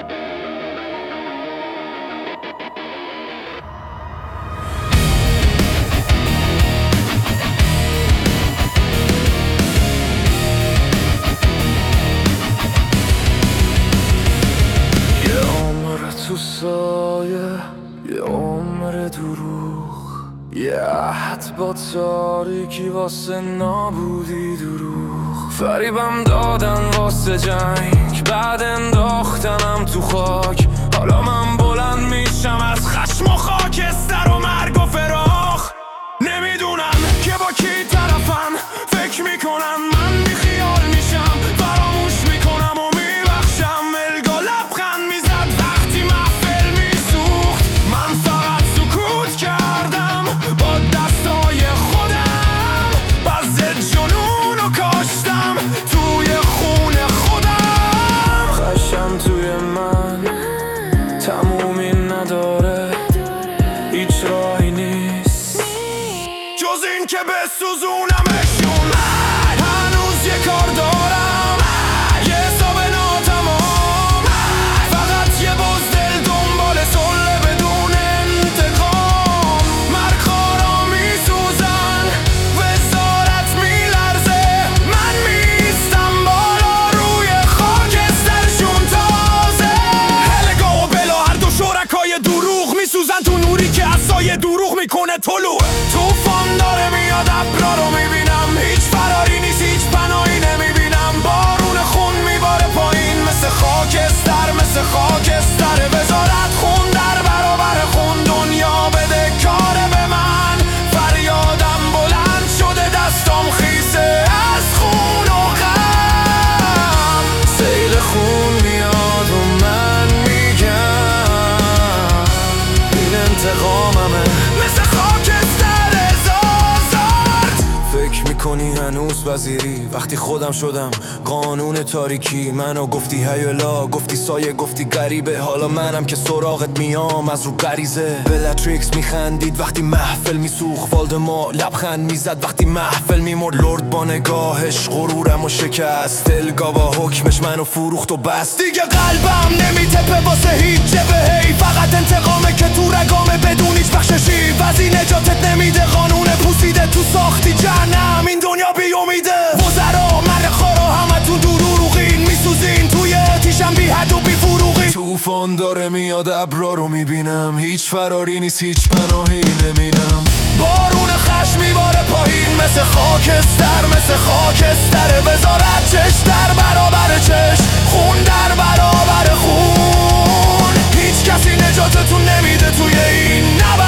تو سایه یه عمر دروغ، یه عهد با تاریکی واسه نابودی دروغ. فریبم دادن واسه جنگ، بعد انداختنم تو خاک. حالا من بلند میشم از خشم و خاکستر و مرگ و فراخ. نمیدونم که با کی طرفم، فکر میکنم من بیخیال میشم. فراموش میکنم و میبخشم، ملگا لبخند میزد وقتی محفل میسوخت. من فقط سکوت کردم با دستای خودم، بز جنون و کاشتم توی خون خودم. خشم توی من تمومی نداره، هیچ راهی نیست جز این که بسوزونمشون. هنوز یه کار دارم، یه حساب ناتمام، فقط یه بزدل دنبال صلح بدون انتقام. مرخارا میسوزن، وزارت میلرزه، من میستم بالا روی خاکسترشون تازه. هلگا و بلا هر دو شرکای دروغ میسوزن تو نوری که از سایه دروغ میکنه طلوع. طوفان داره میاد، ابرا رو میبینم، هیچ فراری نیست، هیچ پناهی نمیبینم. بارون خون میباره پایین مثل خاکستر، مثل خاکستر. وزارت خون در برابر خون، دنیا بده کاره به من. فریادم بلند شده، دستام خیسه از خون و غم. سیل خون میاد و من میگم این انتقاممه، مثل خاکستر زازارد. فکر میکنی هنوز وزیری وقتی خودم شدم قانون تاریکی. منو گفتی هیولا، گفتی سایه، گفتی غریبه. حالا منم که سراغت میام از رو غریزه. بلاتریکس میخندید وقتی محفل میسوخت، والدمور لبخند میزد وقتی محفل میمرد. لرد با نگاهش غرورم و شکست، دلگا با حکمش منو فروخت و بس. دیگه قلبم نمیتپه واسه هیچ جبهه‌ای، فقط انتقامه که تو رگامه بدون هیچ بخششی. وزی نجاتت نمیده، قانون پوسیده تو ساختی جهنم. این دنیا بی امیده، وزرا مرخارا همتون دروغین، میسوزین توی آتیشم بی حد و بی فروغی. طوفان داره میاد، ابرا رو میبینم، هیچ فراری نیست، هیچ پناهی نمیدم. بارون خشم میباره پایین مثل خاکستر، مثل خاکستر. وزارت چش در برابر چش، خون در برابر خون. هیچ کسی نجاتتون نمیده توی این نبرد.